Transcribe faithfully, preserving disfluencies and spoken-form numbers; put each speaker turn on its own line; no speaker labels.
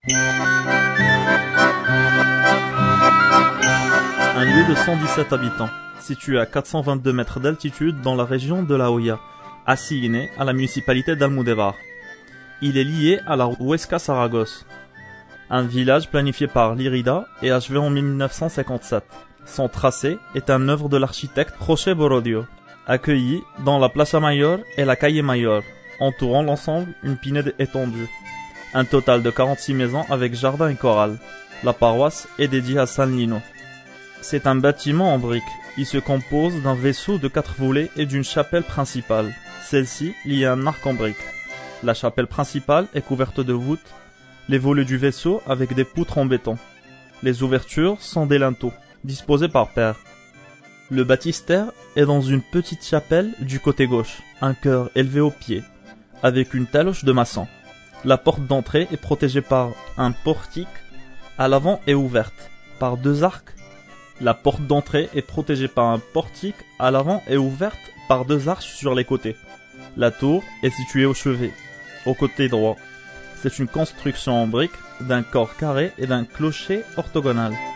Un lieu de cent dix-sept habitants, situé à quatre cent vingt-deux mètres d'altitude dans la région de La Hoya, assigné à la municipalité d'Almudévar. Il est lié à la Huesca Saragosse, un village planifié par l'IRIDA et achevé en mille neuf cent cinquante-sept. Son tracé est un œuvre de l'architecte José Borodio, accueilli dans la Plaza Mayor et la Calle Mayor, entourant l'ensemble une pinède étendue. Un total de quarante-six maisons avec jardin et chorale. La paroisse est dédiée à San Lino. C'est un bâtiment en briques. Il se compose d'un vaisseau de quatre volets et d'une chapelle principale. Celle-ci liée à un arc en briques. La chapelle principale est couverte de voûtes, les volets du vaisseau avec des poutres en béton. Les ouvertures sont des linteaux, disposés par paires. Le baptistère est dans une petite chapelle du côté gauche, un chœur élevé au pied, avec une taloche de maçon. La porte d'entrée est protégée par un portique, à l'avant et ouverte, par deux arcs. La porte d'entrée est protégée par un portique, à l'avant et ouverte par deux arches sur les côtés. La tour est située au chevet, au côté droit. C'est une construction en briques, d'un corps carré et d'un clocher orthogonal.